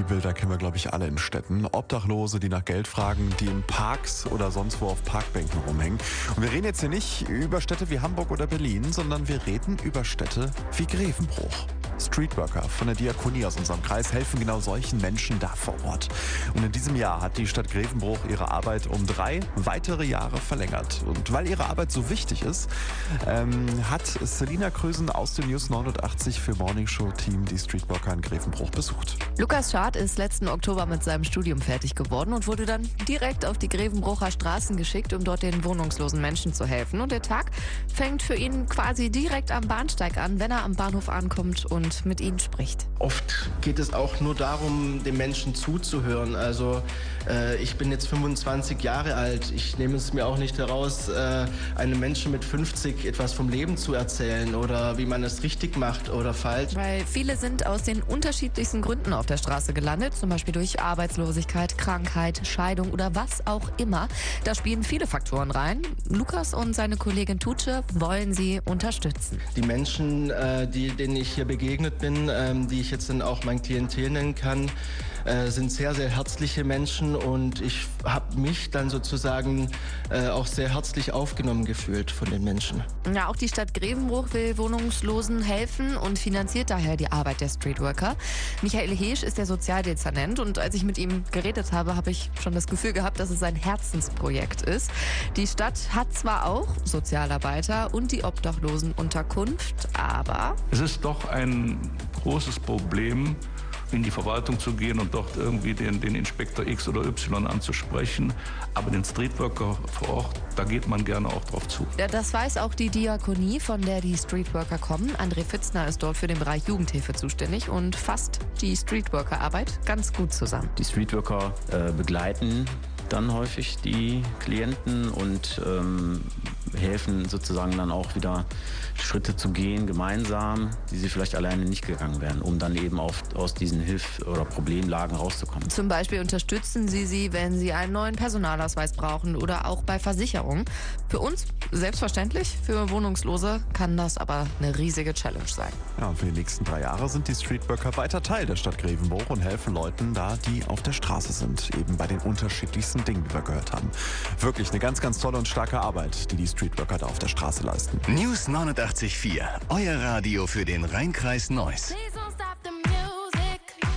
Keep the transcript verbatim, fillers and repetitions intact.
Bilder kennen wir, glaube ich, alle in Städten. Obdachlose, die nach Geld fragen, die in Parks oder sonst wo auf Parkbänken rumhängen. Und wir reden jetzt hier nicht über Städte wie Hamburg oder Berlin, sondern wir reden über Städte wie Grevenbruch. Streetworker von der Diakonie aus unserem Kreis helfen genau solchen Menschen da vor Ort. Und in diesem Jahr hat die Stadt Grevenbruch ihre Arbeit um drei weitere Jahre verlängert. Und weil ihre Arbeit so wichtig ist, ähm, hat Selina Krösen aus dem News neunundachtzig für Morning Show Team die Streetworker in Grevenbruch besucht. Lukas Schad ist letzten Oktober mit seinem Studium fertig geworden und wurde dann direkt auf die Grevenbrucher Straßen geschickt, um dort den wohnungslosen Menschen zu helfen. Und der Tag fängt für ihn quasi direkt am Bahnsteig an, wenn er am Bahnhof ankommt und mit ihnen spricht. Oft geht es auch nur darum, den Menschen zuzuhören. Also äh, ich bin jetzt fünfundzwanzig Jahre alt. Ich nehme es mir auch nicht heraus, äh, einem Menschen mit fünfzig etwas vom Leben zu erzählen oder wie man es richtig macht oder falsch. Weil viele sind aus den unterschiedlichsten Gründen auf der Straße gelandet, zum Beispiel durch Arbeitslosigkeit, Krankheit, Scheidung oder was auch immer. Da spielen viele Faktoren rein. Lukas und seine Kollegin Tutsche wollen sie unterstützen. Die Menschen, äh, die, denen ich hier begegnet bin, ähm, die ich jetzt dann auch mein Klientel nennen kann, äh, sind sehr, sehr herzliche Menschen und ich habe mich dann sozusagen äh, auch sehr herzlich aufgenommen gefühlt von den Menschen. Ja, auch die Stadt Grevenbruch will Wohnungslosen helfen und finanziert daher die Arbeit der Streetworker. Michael Heesch ist der Sozialdezernent und als ich mit ihm geredet habe, habe ich schon das Gefühl gehabt, dass es ein Herzensprojekt ist. Die Stadt hat zwar auch Sozialarbeiter und die Obdachlosenunterkunft, aber es ist doch ein großes Problem, in die Verwaltung zu gehen und dort irgendwie den, den Inspektor X oder Y anzusprechen. Aber den Streetworker vor Ort, da geht man gerne auch drauf zu. Ja, das weiß auch die Diakonie, von der die Streetworker kommen. André Fitzner ist dort für den Bereich Jugendhilfe zuständig und fasst die Streetworker-Arbeit ganz gut zusammen. Die Streetworker äh, begleiten dann häufig die Klienten und ähm, helfen sozusagen dann auch wieder Schritte zu gehen, gemeinsam, die sie vielleicht alleine nicht gegangen wären, um dann eben auf, aus diesen Hilf- oder Problemlagen rauszukommen. Zum Beispiel unterstützen sie sie, wenn sie einen neuen Personalausweis brauchen oder auch bei Versicherungen. Für uns selbstverständlich, für Wohnungslose kann das aber eine riesige Challenge sein. Ja, und für die nächsten drei Jahre sind die Streetworker weiter Teil der Stadt Grevenbruch und helfen Leuten da, die auf der Straße sind, eben bei den unterschiedlichsten Dingen, die wir gehört haben. Wirklich eine ganz, ganz tolle und starke Arbeit, die die Streetworker da auf der Straße leisten. News neunundachtzig Komma vier, euer Radio für den Rheinkreis Neuss.